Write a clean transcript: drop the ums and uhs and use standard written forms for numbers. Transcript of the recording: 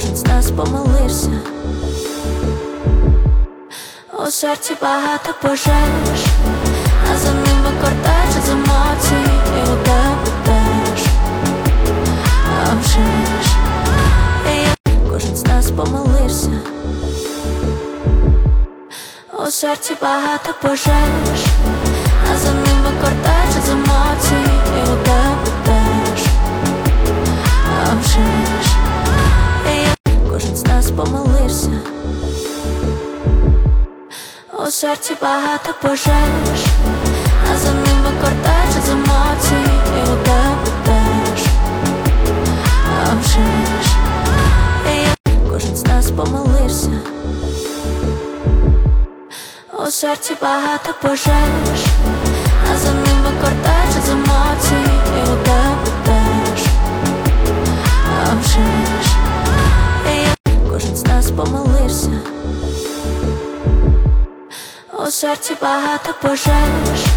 кожен з нас помилився. У серці багато пожеж, а за ними кортеж з емоцій, і у тебе теж. А вже ж кожен з нас помилився. У серці багато пожеж, а за ними кортеж з емоцій, і у тебе теж. А вже ж кожен з нас помилився. У серці багато пожеж, а за ними кортеж з емоцій, і у тебе теж. А вже ж кожен з нас помилився. У серці багато пожеж, а за ними кортеж з емоцій, і у тебе теж. А вже ж кожен з нас помилився. У серці багато пожеж,